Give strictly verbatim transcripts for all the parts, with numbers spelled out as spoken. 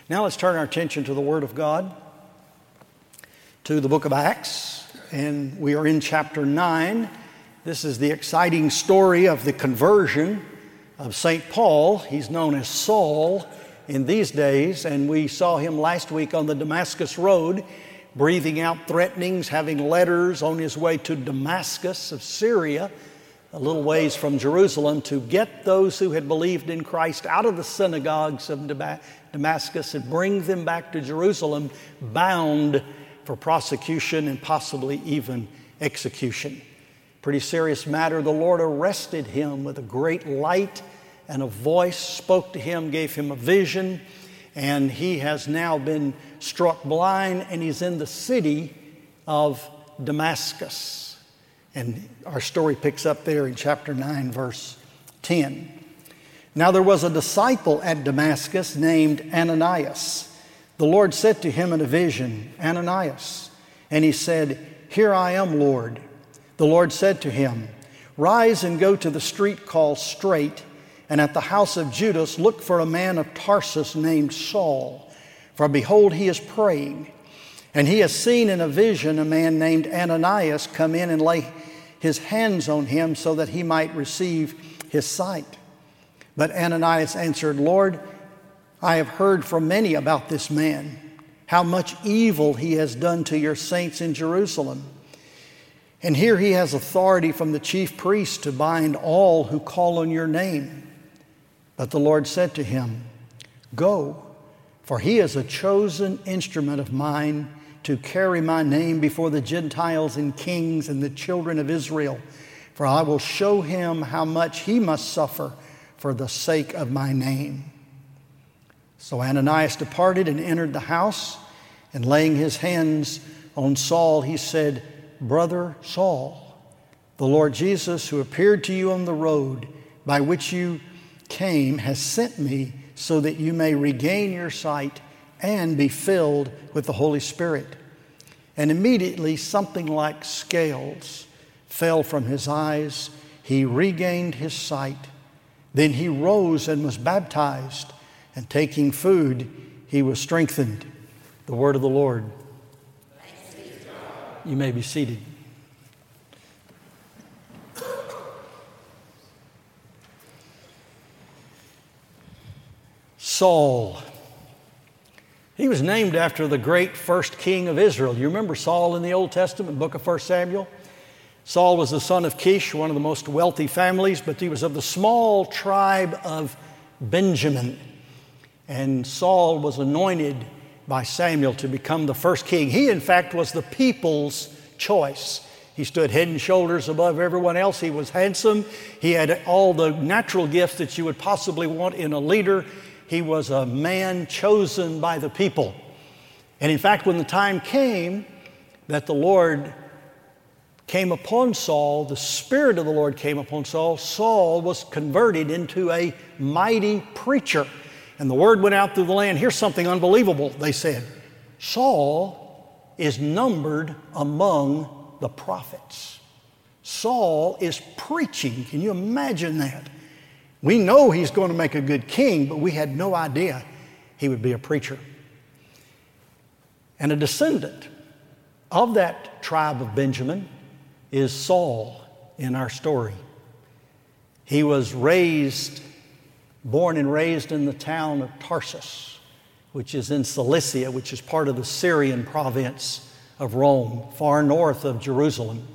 Now let's turn our attention to the Word of God, to the book of Acts, and we are in chapter nine. This is the exciting story of the conversion of Saint Paul. He's known as Saul in these days, and we saw him last week on the Damascus Road, breathing out threatenings, having letters on his way to Damascus of Syria, a little ways from Jerusalem, to get those who had believed in Christ out of the synagogues of Damascus and bring them back to Jerusalem, bound for prosecution and possibly even execution. Pretty serious matter. The Lord arrested him with a great light, and a voice spoke to him, gave him a vision, and he has now been struck blind, and he's in the city of Damascus. And our story picks up there in chapter nine, verse ten. Now there was a disciple at Damascus named Ananias. The Lord said to him in a vision, Ananias. And he said, Here I am, Lord. The Lord said to him, Rise and go to the street called Straight, and at the house of Judas look for a man of Tarsus named Saul. For behold, he is praying. And he has seen in a vision a man named Ananias come in and lay his hands on him so that he might receive his sight. But Ananias answered, Lord, I have heard from many about this man, how much evil he has done to your saints in Jerusalem. And here he has authority from the chief priest to bind all who call on your name. But the Lord said to him, Go, for he is a chosen instrument of mine to carry my name before the Gentiles and kings and the children of Israel. For I will show him how much he must suffer for the sake of my name. So Ananias departed and entered the house, and laying his hands on Saul, he said, Brother Saul, the Lord Jesus, who appeared to you on the road by which you came, has sent me so that you may regain your sight and be filled with the Holy Spirit. And immediately something like scales fell from his eyes. He regained his sight. Then he rose and was baptized, and taking food, he was strengthened. The word of the Lord. Thanks be to God. You may be seated. Saul. He was named after the great first king of Israel. You remember Saul in the Old Testament, book of First Samuel? Saul was the son of Kish, one of the most wealthy families, but he was of the small tribe of Benjamin. And Saul was anointed by Samuel to become the first king. He, in fact, was the people's choice. He stood head and shoulders above everyone else. He was handsome. He had all the natural gifts that you would possibly want in a leader. He was a man chosen by the people. And in fact, when the time came that the Lord came upon Saul, the Spirit of the Lord came upon Saul, Saul was converted into a mighty preacher. And the word went out through the land. Here's something unbelievable, they said. Saul is numbered among the prophets. Saul is preaching. Can you imagine that? We know he's going to make a good king, but we had no idea he would be a preacher. And a descendant of that tribe of Benjamin is Saul in our story. He was raised, born and raised in the town of Tarsus, which is in Cilicia, which is part of the Syrian province of Rome, far north of Jerusalem.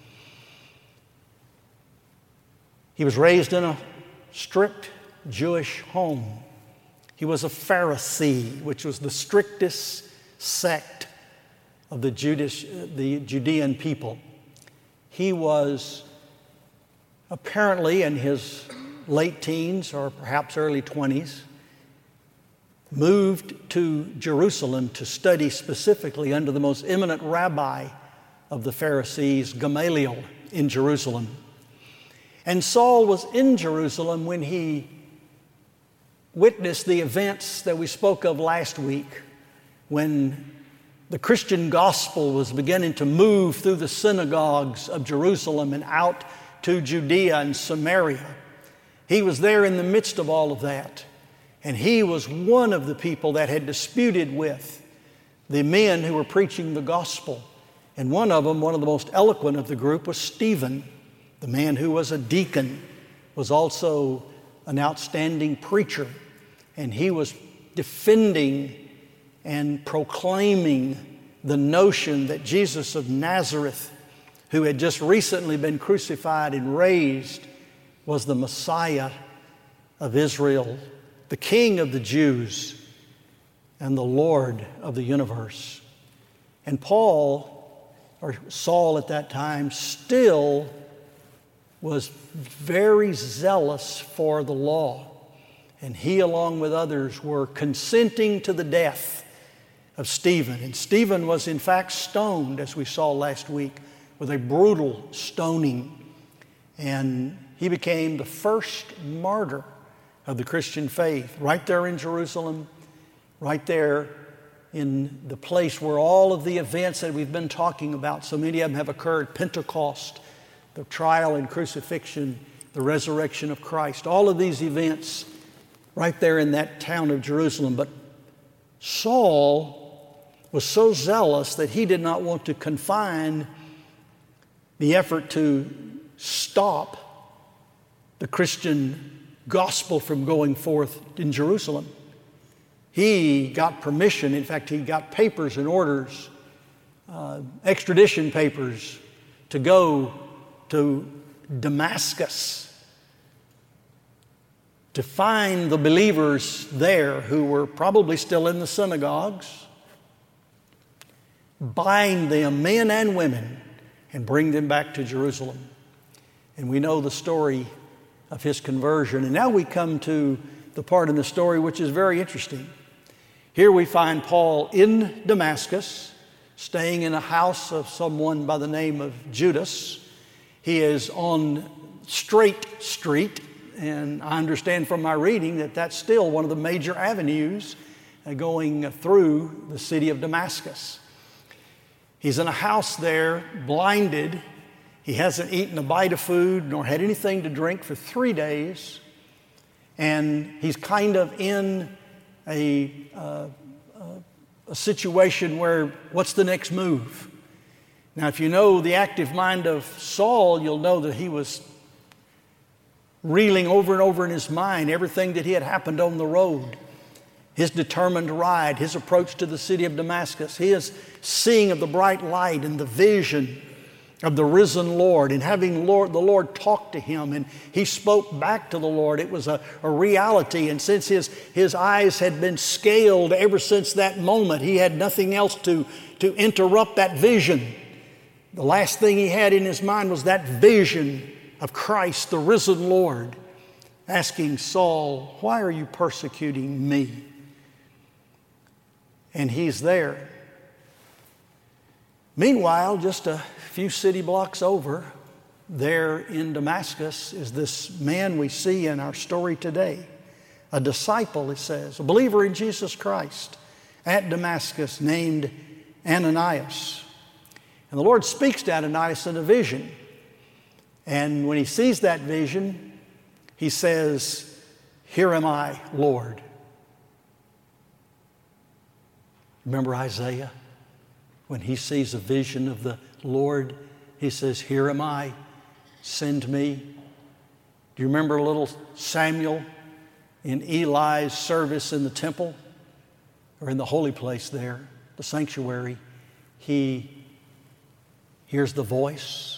He was raised in a strict Jewish home. He was a Pharisee, which was the strictest sect of the Judish, the Judean people. He was apparently in his late teens or perhaps early twenties, moved to Jerusalem to study specifically under the most eminent rabbi of the Pharisees, Gamaliel, in Jerusalem. And Saul was in Jerusalem when he witnessed the events that we spoke of last week, when the Christian gospel was beginning to move through the synagogues of Jerusalem and out to Judea and Samaria. He was there in the midst of all of that. And he was one of the people that had disputed with the men who were preaching the gospel. And one of them, one of the most eloquent of the group, was Stephen, the man who was a deacon, was also an outstanding preacher. And he was defending and proclaiming the notion that Jesus of Nazareth, who had just recently been crucified and raised, was the Messiah of Israel, the King of the Jews, and the Lord of the universe. And Paul, or Saul at that time, still was very zealous for the law. And he, along with others, were consenting to the death of Stephen. And Stephen was in fact stoned, as we saw last week, with a brutal stoning. And he became the first martyr of the Christian faith, right there in Jerusalem, right there in the place where all of the events that we've been talking about, so many of them have occurred: Pentecost, the trial and crucifixion, the resurrection of Christ, all of these events right there in that town of Jerusalem. But Saul was so zealous that he did not want to confine the effort to stop the Christian gospel from going forth in Jerusalem. He got permission. In fact, he got papers and orders, uh, extradition papers, to go to Damascus to find the believers there who were probably still in the synagogues, bind them, men and women, and bring them back to Jerusalem. And we know the story of his conversion. And now we come to the part in the story which is very interesting. Here we find Paul in Damascus, staying in a house of someone by the name of Judas. He is on Straight Street, and I understand from my reading that that's still one of the major avenues going through the city of Damascus. He's in a house there, blinded. He hasn't eaten a bite of food nor had anything to drink for three days. And he's kind of in a, uh, a situation where, what's the next move? Now, if you know the active mind of Saul, you'll know that he was reeling over and over in his mind everything that he had happened on the road. His determined ride, his approach to the city of Damascus, his seeing of the bright light and the vision of the risen Lord, and having Lord, the Lord talk to him, and he spoke back to the Lord. It was a, a reality, and since his, his eyes had been scaled ever since that moment, he had nothing else to, to interrupt that vision. The last thing he had in his mind was that vision of Christ, the risen Lord, asking Saul, "Why are you persecuting me?" And he's there. Meanwhile, just a few city blocks over, there in Damascus, is this man we see in our story today, a disciple, it says, a believer in Jesus Christ at Damascus, named Ananias. And the Lord speaks to Ananias in a vision. And when he sees that vision, he says, "Here am I, Lord." Remember Isaiah? When he sees a vision of the Lord, he says, "Here am I, send me." Do you remember little Samuel in Eli's service in the temple, or in the holy place there, the sanctuary? He hears the voice,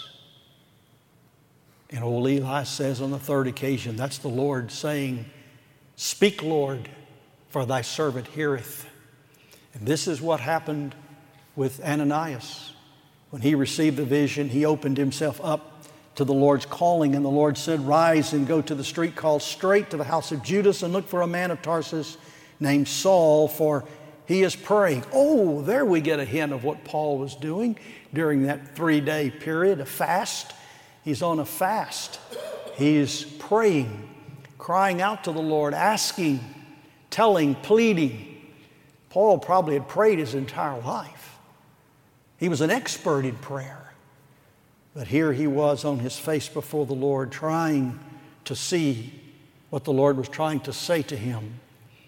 and old Eli says on the third occasion, that's the Lord saying, "Speak, Lord, for thy servant heareth." And this is what happened with Ananias. When he received the vision, he opened himself up to the Lord's calling, and the Lord said, "Rise and go to the street called Straight, to the house of Judas, and look for a man of Tarsus named Saul, for he is praying." Oh, there we get a hint of what Paul was doing during that three-day period, a fast. He's on a fast. He's praying, crying out to the Lord, asking, telling, pleading. Paul probably had prayed his entire life. He was an expert in prayer. But here he was on his face before the Lord, trying to see what the Lord was trying to say to him.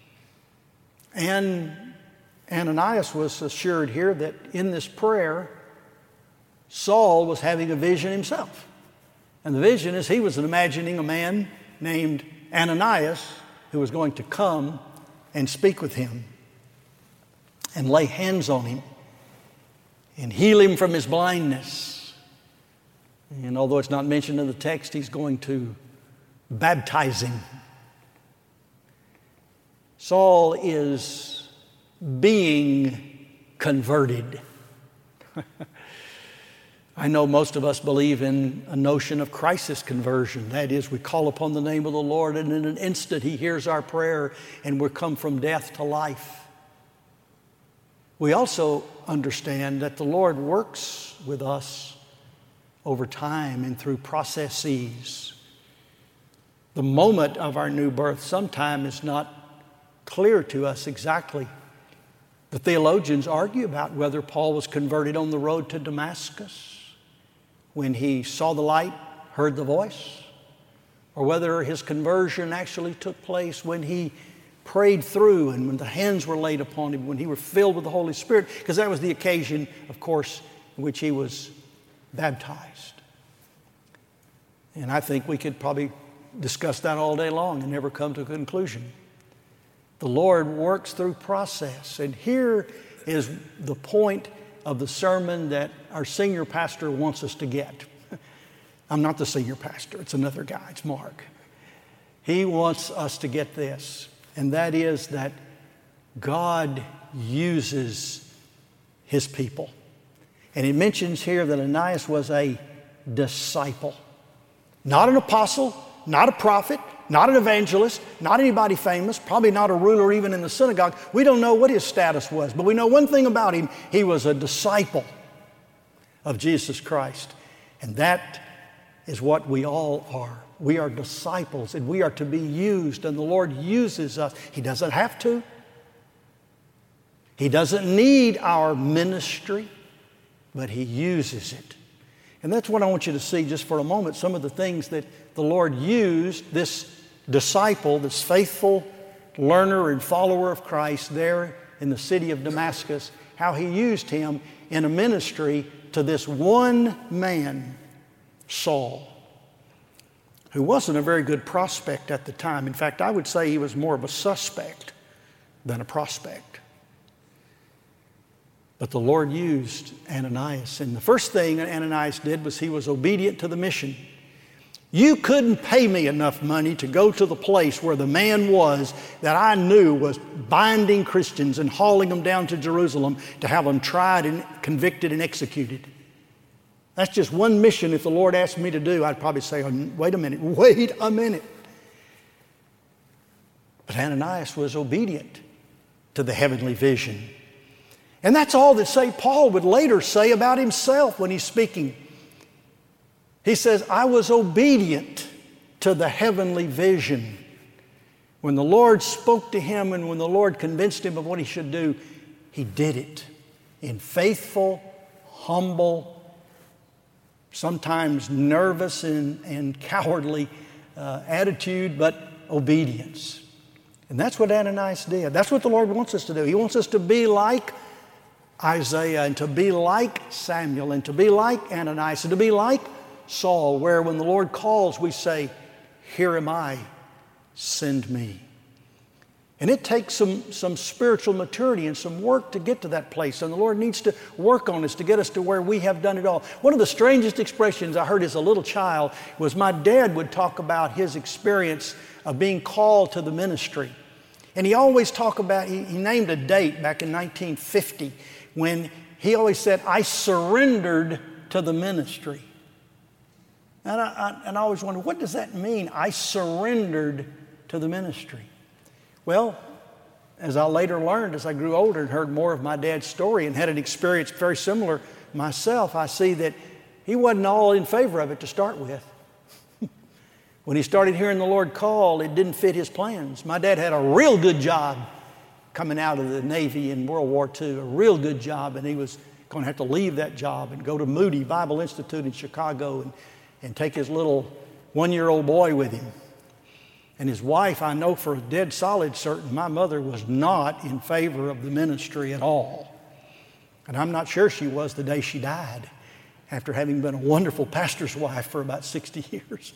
And Ananias was assured here that in this prayer, Saul was having a vision himself. And the vision is he was imagining a man named Ananias who was going to come and speak with him and lay hands on him and heal him from his blindness. And although it's not mentioned in the text, he's going to baptize him. Saul is being converted. I know most of us believe in a notion of crisis conversion. That is, we call upon the name of the Lord, and in an instant He hears our prayer and we're come from death to life. We also understand that the Lord works with us over time and through processes. The moment of our new birth sometime is not clear to us exactly. The theologians argue about whether Paul was converted on the road to Damascus when he saw the light, heard the voice, or whether his conversion actually took place when he prayed through and when the hands were laid upon him, when he was filled with the Holy Spirit, because that was the occasion, of course, in which he was baptized. And I think we could probably discuss that all day long and never come to a conclusion. The Lord works through process. And here is the point of the sermon that our senior pastor wants us to get. I'm not the senior pastor. It's another guy. It's Mark. He wants us to get this, and that is that God uses His people. And he mentions here that Ananias was a disciple. Not an apostle, not a prophet, not an evangelist, not anybody famous, probably not a ruler even in the synagogue. We don't know what his status was, but we know one thing about him. He was a disciple of Jesus Christ. And that is what we all are. We are disciples, and we are to be used, and the Lord uses us. He doesn't have to. He doesn't need our ministry, but He uses it. And that's what I want you to see just for a moment, some of the things that the Lord used this disciple, this faithful learner and follower of Christ there in the city of Damascus, how He used him in a ministry to this one man, Saul, who wasn't a very good prospect at the time. In fact, I would say he was more of a suspect than a prospect. But the Lord used Ananias. And the first thing Ananias did was he was obedient to the mission. You couldn't pay me enough money to go to the place where the man was that I knew was binding Christians and hauling them down to Jerusalem to have them tried and convicted and executed. That's just one mission. If the Lord asked me to do, I'd probably say, oh, wait a minute, wait a minute. But Ananias was obedient to the heavenly vision. And that's all that Saint Paul would later say about himself when he's speaking. He says, I was obedient to the heavenly vision. When the Lord spoke to him and when the Lord convinced him of what he should do, he did it in faithful, humble, sometimes nervous and, and cowardly uh, attitude, but obedience. And that's what Ananias did. That's what the Lord wants us to do. He wants us to be like Isaiah and to be like Samuel and to be like Ananias and to be like Saul, where when the Lord calls, we say, here am I, send me. And it takes some, some spiritual maturity and some work to get to that place. And the Lord needs to work on us to get us to where we have done it all. One of the strangest expressions I heard as a little child was my dad would talk about his experience of being called to the ministry. And he always talked about, he, he named a date back in nineteen fifty when he always said, I surrendered to the ministry. And I, I, and I always wondered, what does that mean? I surrendered to the ministry. Well, as I later learned, as I grew older and heard more of my dad's story and had an experience very similar myself, I see that he wasn't all in favor of it to start with. When he started hearing the Lord call, it didn't fit his plans. My dad had a real good job coming out of the Navy in World War Two, a real good job, and he was going to have to leave that job and go to Moody Bible Institute in Chicago and, and take his little one-year-old boy with him. And his wife, I know for a dead solid certain, my mother was not in favor of the ministry at all. And I'm not sure she was the day she died, after having been a wonderful pastor's wife for about sixty years.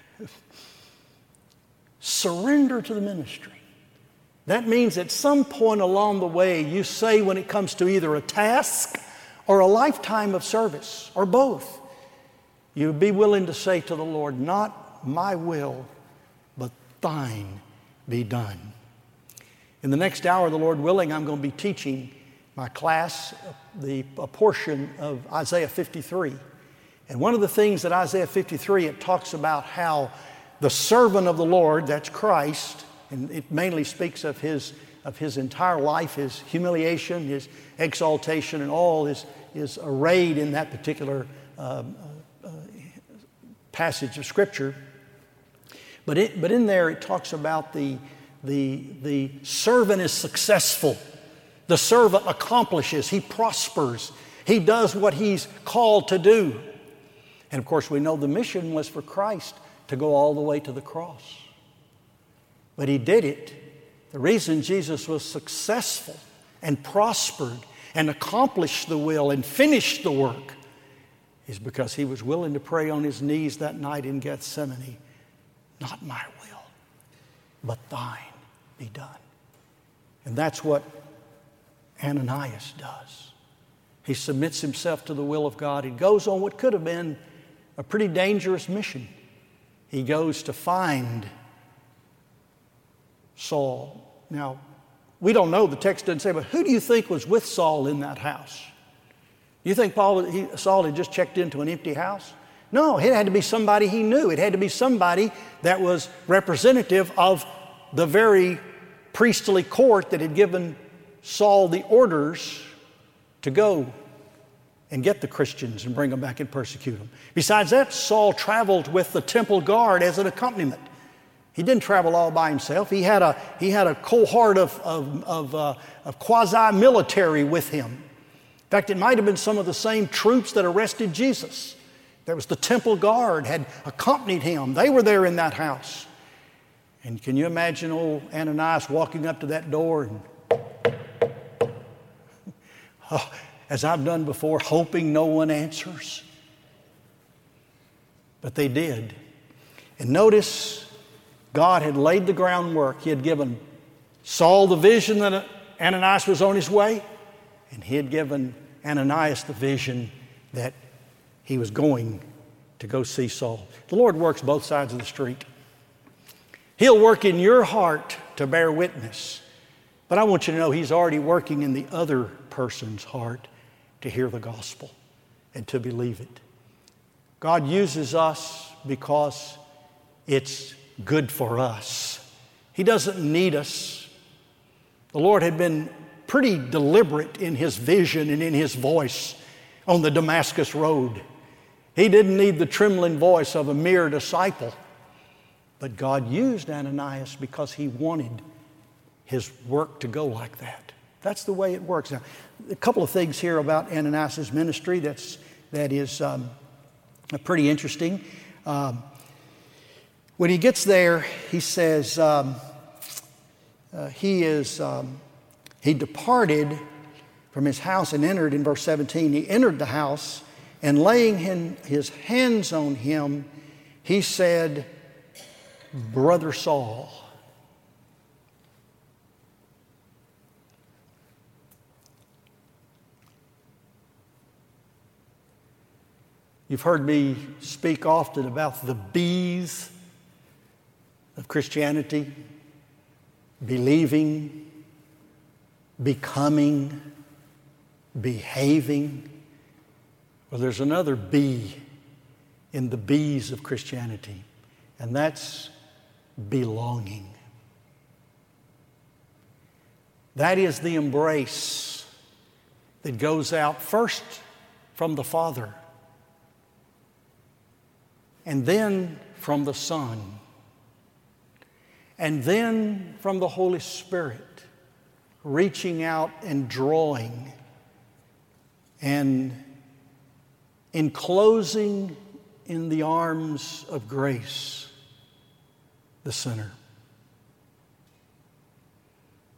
Surrender to the ministry. That means at some point along the way, you say when it comes to either a task or a lifetime of service, or both, you be willing to say to the Lord, not my will, but thine be done. In the next hour, the Lord willing, I'm going to be teaching my class the, a portion of Isaiah fifty-three. And one of the things that Isaiah fifty-three, it talks about how the servant of the Lord, that's Christ, and it mainly speaks of his, of his entire life, his humiliation, his exaltation, and all is, is arrayed in that particular uh, uh, passage of Scripture. But, it, but in there it talks about the, the, the servant is successful. The servant accomplishes. He prospers. He does what he's called to do. And of course we know the mission was for Christ to go all the way to the cross. But he did it. The reason Jesus was successful and prospered and accomplished the will and finished the work is because he was willing to pray on his knees that night in Gethsemane. Not my will, but thine be done. And that's what Ananias does. He submits himself to the will of God. He goes on what could have been a pretty dangerous mission. He goes to find Saul. Now, we don't know, the text doesn't say, but who do you think was with Saul in that house? You think Paul, he, Saul had just checked into an empty house? No, it had to be somebody he knew. It had to be somebody that was representative of the very priestly court that had given Saul the orders to go and get the Christians and bring them back and persecute them. Besides that, Saul traveled with the temple guard as an accompaniment. He didn't travel all by himself. He had a, he had a cohort of, of, of, uh, of quasi-military with him. In fact, it might have been some of the same troops that arrested Jesus. There was the temple guard had accompanied him. They were there in that house. And can you imagine old Ananias walking up to that door and, oh, as I've done before, hoping no one answers? But they did. And notice, God had laid the groundwork. He had given Saul the vision that Ananias was on his way, and he had given Ananias the vision that he was going to go see Saul. The Lord works both sides of the street. He'll work in your heart to bear witness, but I want you to know He's already working in the other person's heart to hear the gospel and to believe it. God uses us because it's good for us. He doesn't need us. The Lord had been pretty deliberate in His vision and in His voice on the Damascus road. He didn't need the trembling voice of a mere disciple. But God used Ananias because He wanted his work to go like that. That's the way it works. Now, a couple of things here about Ananias' ministry that's, that is um, pretty interesting. Um, when he gets there, he says um, uh, he is um, he departed from his house and entered in verse seventeen. He entered the house, and laying him, his hands on him, he said, "Brother Saul." You've heard me speak often about the B's of Christianity: believing, becoming, behaving. Well, there's another B in the B's of Christianity, and that's belonging. That is the embrace that goes out first from the Father, and then from the Son, and then from the Holy Spirit, reaching out and drawing and enclosing in the arms of grace the sinner.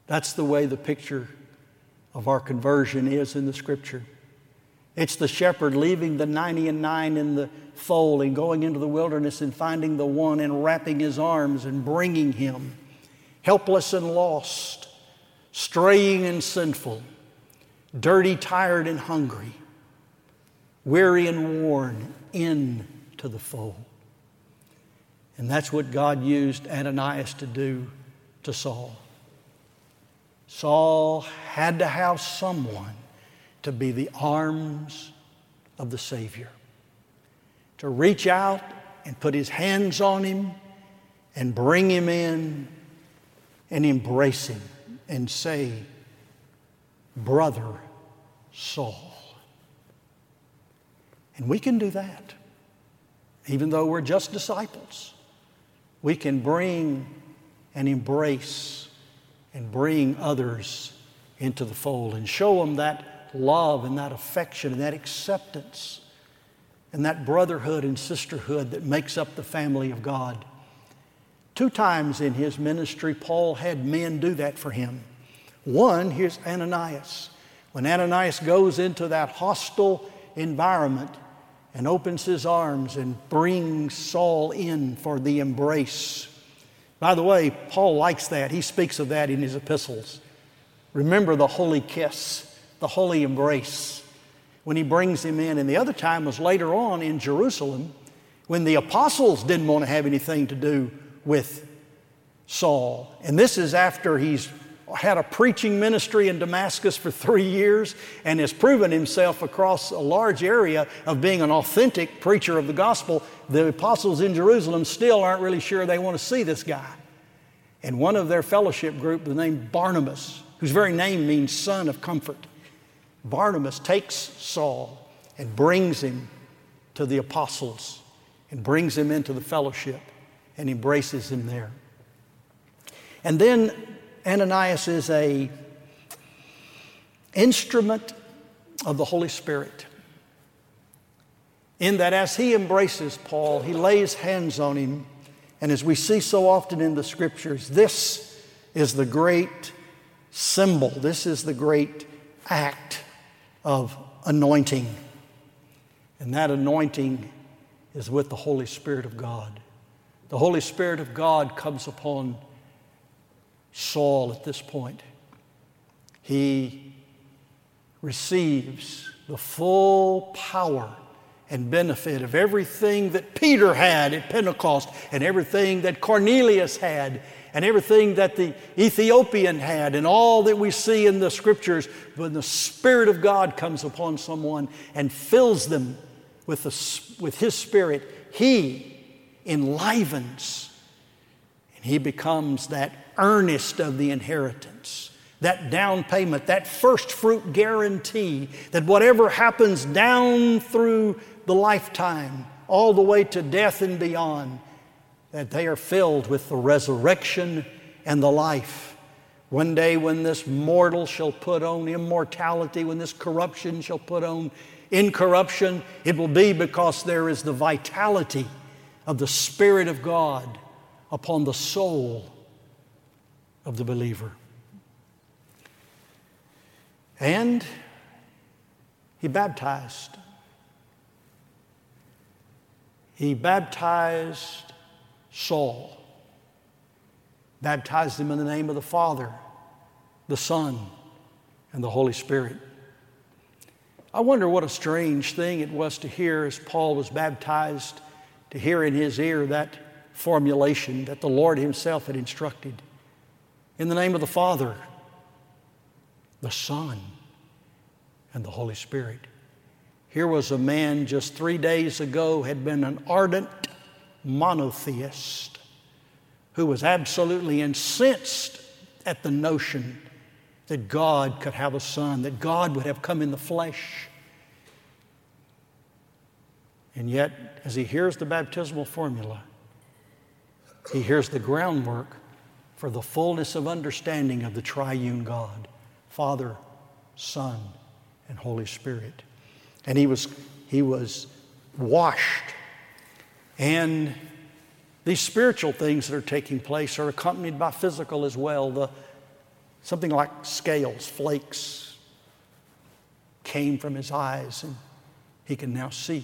That's the way the picture of our conversion is in the Scripture. It's the shepherd leaving the ninety and nine in the fold and going into the wilderness and finding the one and wrapping his arms and bringing him, helpless and lost, straying and sinful, dirty, tired, and hungry, weary and worn, into the fold. And that's what God used Ananias to do to Saul. Saul had to have someone to be the arms of the Savior, to reach out and put his hands on him and bring him in and embrace him and say, "Brother Saul." And we can do that. Even though we're just disciples, we can bring and embrace and bring others into the fold and show them that love and that affection and that acceptance and that brotherhood and sisterhood that makes up the family of God. Two times in his ministry, Paul had men do that for him. One, here's Ananias. When Ananias goes into that hostile environment and opens his arms and brings Saul in for the embrace. By the way, Paul likes that. He speaks of that in his epistles. Remember the holy kiss, the holy embrace, when he brings him in. And the other time was later on in Jerusalem when the apostles didn't want to have anything to do with Saul. And this is after he's had a preaching ministry in Damascus for three years and has proven himself across a large area of being an authentic preacher of the gospel. The apostles in Jerusalem still aren't really sure they want to see this guy. And one of their fellowship group, the name Barnabas, whose very name means son of comfort, Barnabas takes Saul and brings him to the apostles and brings him into the fellowship and embraces him there. And then Ananias is a instrument of the Holy Spirit, in that as he embraces Paul, he lays hands on him. And as we see so often in the Scriptures, this is the great symbol, this is the great act of anointing. And that anointing is with the Holy Spirit of God. The Holy Spirit of God comes upon Saul at this point. He receives the full power and benefit of everything that Peter had at Pentecost and everything that Cornelius had and everything that the Ethiopian had and all that we see in the Scriptures. When the Spirit of God comes upon someone and fills them with, the, with His Spirit, He enlivens and he becomes that earnest of the inheritance, that down payment, that first fruit guarantee that whatever happens down through the lifetime, all the way to death and beyond, that they are filled with the resurrection and the life. One day when this mortal shall put on immortality, when this corruption shall put on incorruption, it will be because there is the vitality of the Spirit of God upon the soul of the believer. And he baptized. He baptized Saul. Baptized him in the name of the Father, the Son, and the Holy Spirit. I wonder what a strange thing it was to hear as Paul was baptized, to hear in his ear that formulation that the Lord Himself had instructed. In the name of the Father, the Son, and the Holy Spirit. Here was a man just three days ago had been an ardent monotheist who was absolutely incensed at the notion that God could have a son, that God would have come in the flesh. And yet, as he hears the baptismal formula, he hears the groundwork for the fullness of understanding of the triune God, Father, Son, and Holy Spirit. And he was, he was washed. And these spiritual things that are taking place are accompanied by physical as well. The Something like scales, flakes, came from his eyes, and he can now see.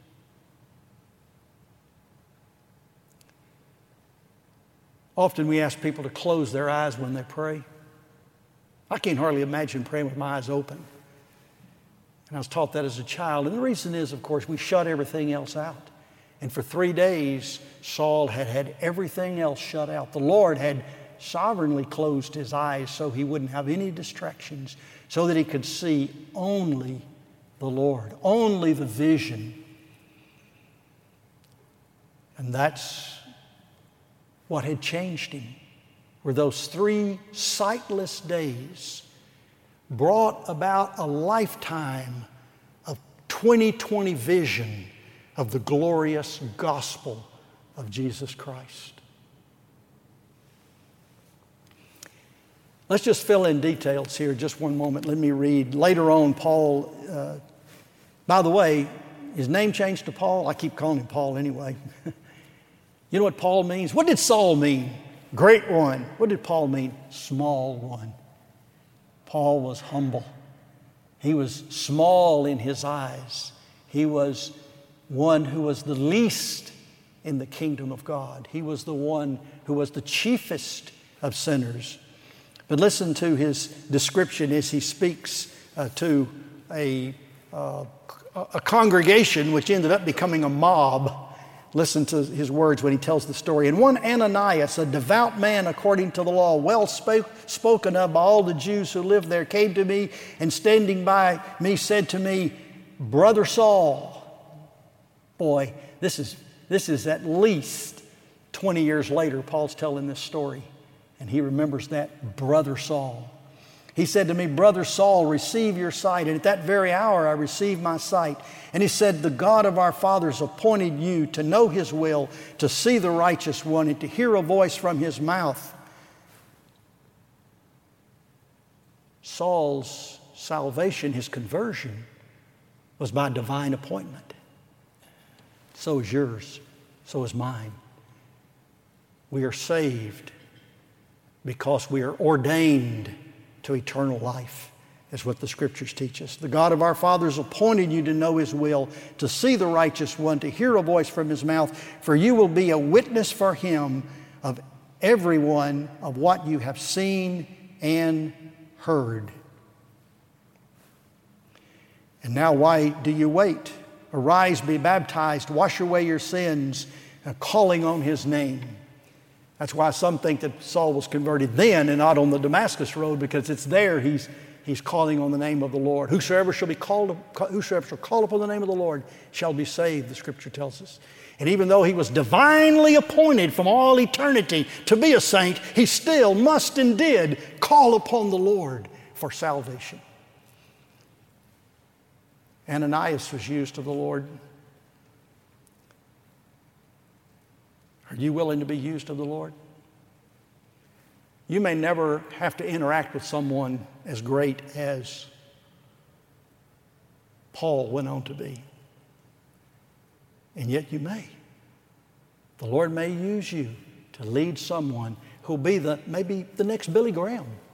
Often we ask people to close their eyes when they pray. I can't hardly imagine praying with my eyes open. And I was taught that as a child. And the reason is, of course, we shut everything else out. And for three days, Saul had had everything else shut out. The Lord had sovereignly closed his eyes so he wouldn't have any distractions, so that he could see only the Lord, only the vision. And that's what had changed him, were those three sightless days brought about a lifetime of twenty twenty vision of the glorious gospel of Jesus Christ. Let's just fill in details here just one moment. Let me read. Later on, Paul, uh, by the way, his name changed to Paul. I keep calling him Paul anyway. You know what Paul means? What did Saul mean? Great one. What did Paul mean? Small one. Paul was humble. He was small in his eyes. He was one who was the least in the kingdom of God. He was the one who was the chiefest of sinners. But listen to his description as he speaks uh, to a, uh, a congregation which ended up becoming a mob. Listen to his words when he tells the story. And one Ananias, a devout man according to the law, well spoke, spoken of by all the Jews who lived there, came to me and standing by me said to me, Brother Saul. Boy, this is, this is at least twenty years later, Paul's telling this story. And he remembers that, Brother Saul. He said to me, Brother Saul, receive your sight. And at that very hour I received my sight. And he said, the God of our fathers appointed you to know his will, to see the righteous one, and to hear a voice from his mouth. Saul's salvation, his conversion, was by divine appointment. So is yours. So is mine. We are saved because we are ordained to eternal life, is what the Scriptures teach us. The God of our fathers appointed you to know his will, to see the righteous one, to hear a voice from his mouth, for you will be a witness for him of everyone of what you have seen and heard. And now why do you wait? Arise, be baptized, wash away your sins, uh, calling on his name. That's why some think that Saul was converted then and not on the Damascus road, because it's there he's, he's calling on the name of the Lord. Whosoever shall be called, whosoever shall call upon the name of the Lord shall be saved, the Scripture tells us. And even though he was divinely appointed from all eternity to be a saint, he still must and did call upon the Lord for salvation. Ananias was used of the Lord. Are you willing to be used of the Lord? You may never have to interact with someone as great as Paul went on to be. And yet you may. The Lord may use you to lead someone who'll be the maybe the next Billy Graham.